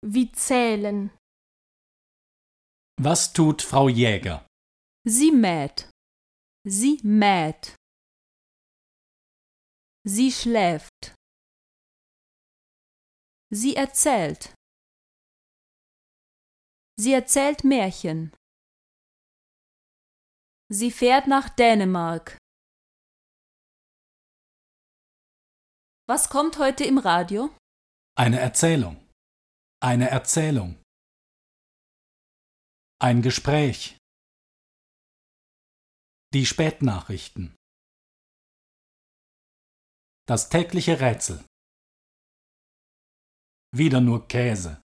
wie zählen. Was tut Frau Jäger? Sie mäht. Sie mäht. Sie schläft. Sie erzählt. Sie erzählt Märchen. Sie fährt nach Dänemark. Was kommt heute im Radio? Eine Erzählung. Eine Erzählung. Ein Gespräch. Die Spätnachrichten. Das tägliche Rätsel. Wieder nur Käse.